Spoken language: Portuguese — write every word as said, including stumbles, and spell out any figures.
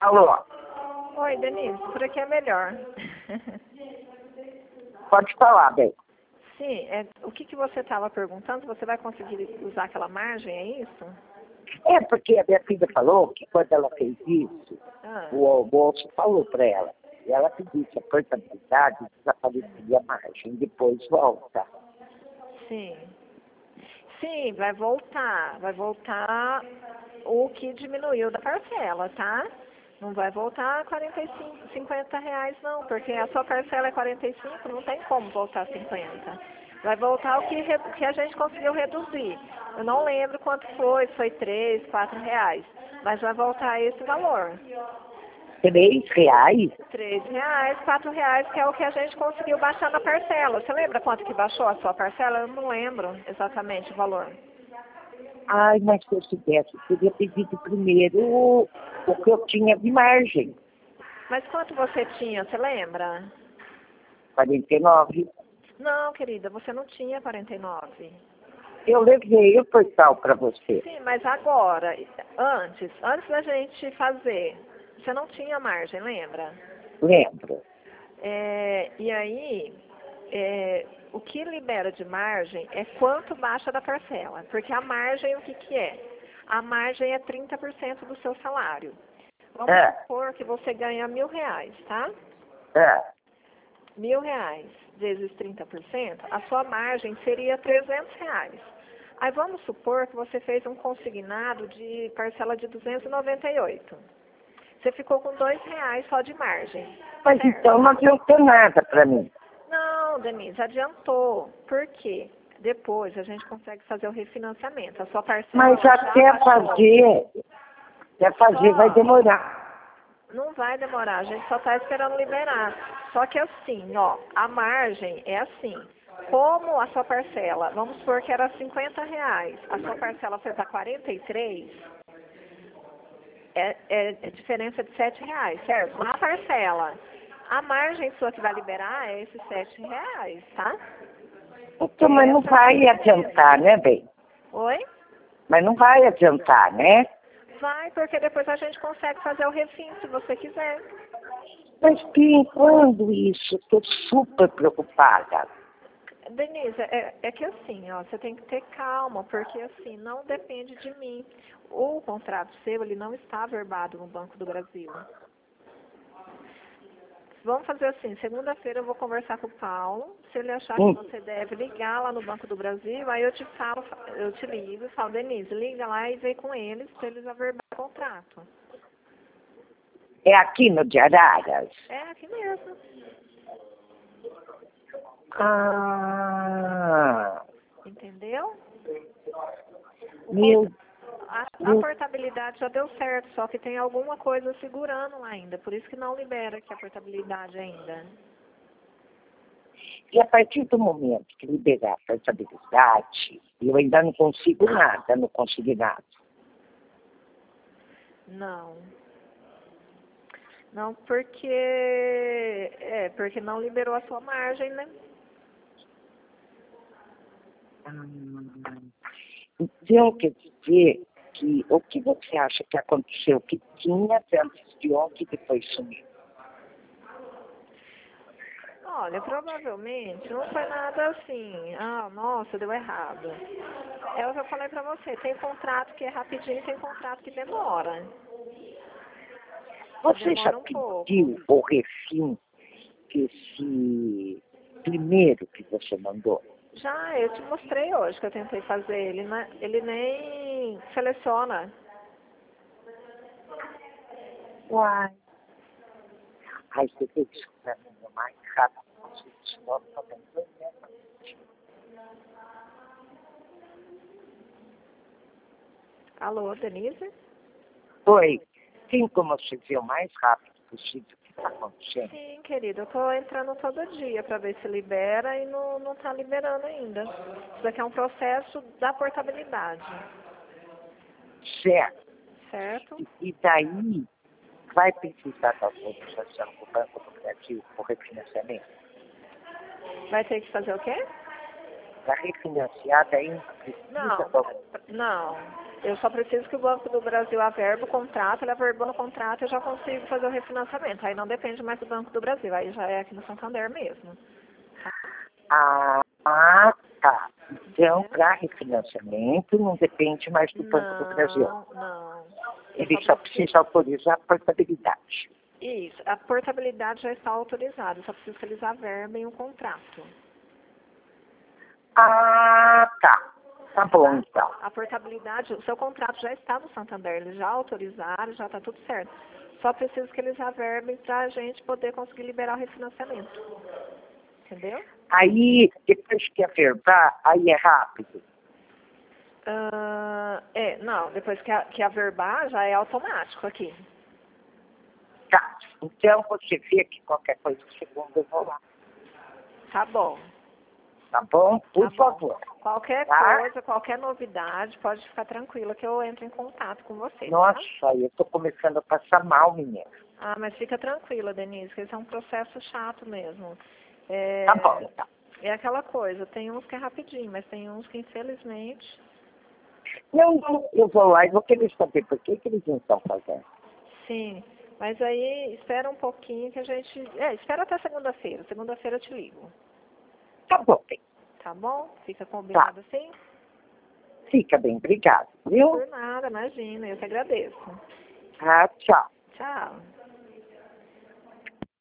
Alô, Oi, Denise, por aqui é melhor. pode falar, bem. Sim, é, o que, que você estava perguntando? Você vai conseguir usar aquela margem, é isso? É porque a minha filha falou que quando ela fez isso, Ah, o almoço falou para ela. E ela pediu que a portabilidade desapareceria a margem, depois volta. sim. Sim, vai voltar. Vai voltar o que diminuiu da parcela, tá? Não vai voltar quarenta e cinco, cinquenta reais não, porque a sua parcela é quarenta e cinco, não tem como voltar cinquenta. Vai voltar o que, re- que a gente conseguiu reduzir. Eu não lembro quanto foi, se foi três, quatro reais. Mas vai voltar esse valor. Três reais? Três reais, quatro reais, que é o que a gente conseguiu baixar na parcela. Você lembra quanto que baixou a sua parcela? Eu não lembro exatamente o valor. Ai, mas se eu soubesse, eu teria pedido primeiro o o que eu tinha de margem. Mas quanto você tinha, você lembra? quarenta e nove. Não, querida, você não tinha quarenta e nove. Eu levei o portal para você. Sim, mas agora, antes, antes da gente fazer, você não tinha margem, lembra? Lembro. É, e aí, é, o que libera de margem é quanto baixa da parcela. Porque a margem, o que, que é? A margem é trinta por cento do seu salário. Vamos É, supor que você ganha mil reais, tá? é. Mil reais vezes trinta por cento, a sua margem seria trezentos reais. Aí vamos supor que você fez um consignado de parcela de duzentos e noventa e oito. Você ficou com dois reais só de margem. Mas Certo? então não adiantou nada para mim. Não, Denise, adiantou. Por quê? Depois a gente consegue fazer o refinanciamento. A sua parcela Mas já até baixou. fazer, até fazer vai Só, demorar. não vai demorar, a gente só está esperando liberar. Só que assim, ó, a margem é assim. Como a sua parcela, vamos supor que era cinquenta reais, a sua parcela foi para quarenta e três, é, é, é diferença de sete reais, certo? Na parcela. A margem sua que vai liberar é esses sete reais, tá? Então, mas não Essa é a vai diferença. adiantar, né, bem? Oi? Mas não vai adiantar, né? Vai, porque depois a gente consegue fazer o refim, se você quiser. Mas Pim, quando isso? Estou super preocupada. Denise, é, é que assim, ó, você tem que ter calma, porque assim, não depende de mim. O contrato seu, ele não está averbado no Banco do Brasil. Vamos fazer assim, segunda-feira eu vou conversar com o Paulo, se ele achar que Hum, você deve ligar lá no Banco do Brasil, aí eu te falo, eu te ligo e falo, Denise, liga lá e vem com eles para eles averbar o contrato. é aqui no de Araras? É aqui mesmo. Ah, Entendeu? O meu, contra... a, a meu. portabilidade já deu certo, só que tem alguma coisa segurando lá ainda, por isso que não libera aqui a portabilidade ainda. E a partir do momento que liberar a portabilidade, eu ainda não consigo nada no consignado. Não. Não, porque é, porque não liberou a sua margem, né? Ah, então, quer dizer que o que você acha que aconteceu? Que tinha antes de ontem e depois sumiu? Olha, provavelmente não foi nada assim, ah, nossa, deu errado. É o que eu falei pra você, tem contrato que é rapidinho e tem contrato que demora. Você já Demora um pouco. pediu o refim desse primeiro que você mandou? Já, eu te mostrei hoje que eu tentei fazer, ele, né, ele nem seleciona. Uai. Ai, você tem que escutar o mais rápido possível, senão não tá vendo mesmo. Alô, Denise? Oi, tem como você ver o mais rápido possível o que está acontecendo? Sim, querida, eu tô entrando todo dia para ver se libera e não, não tá liberando ainda. Isso daqui é um processo da portabilidade, Certo. certo? E, e daí vai precisar da autorização do Banco do Brasil por refinanciamento? Vai ter que fazer o quê? Para refinanciar, daí precisa Não, da não. Eu só preciso que o Banco do Brasil averbe o contrato, ele averbando o contrato, eu já consigo fazer o refinanciamento. Aí não depende mais do Banco do Brasil, aí já é aqui no Santander mesmo. Ah, ah, tá. Então, para refinanciamento, não depende mais do Banco do Brasil. Não, não. Ele só precisa autorizar a portabilidade. Isso, a portabilidade já está autorizada, eu só preciso que eles averbem o contrato. Ah, tá. Tá bom, então. A portabilidade, o seu contrato já está no Santander, eles já autorizaram, já está tudo certo. Só preciso que eles averbem para a gente poder conseguir liberar o refinanciamento. Entendeu? Aí, depois que averbar, aí é rápido. Uh, é, não, depois que, a, que averbar já é automático aqui. Tá. Então, você vê que qualquer coisa, segundo eu vou lá. Tá bom. Tá bom? Por Tá bom. favor. Qualquer Tá? coisa, qualquer novidade, pode ficar tranquila que eu entro em contato com você. Nossa, Tá? eu tô começando a passar mal, menina. Ah, mas fica tranquila, Denise, que esse é um processo chato mesmo. É, Tá bom, então. é aquela coisa, tem uns que é rapidinho, mas tem uns que infelizmente... Não, não, eu vou lá e vou querer saber por que, que eles não estão fazendo. Sim, mas aí espera um pouquinho que a gente... É, espera até segunda-feira. Segunda-feira eu te ligo. Tá bom, bem. Tá bom? Fica combinado assim? Fica bem, obrigado, viu? Por nada, imagina, eu que agradeço. Ah, tchau. Tchau.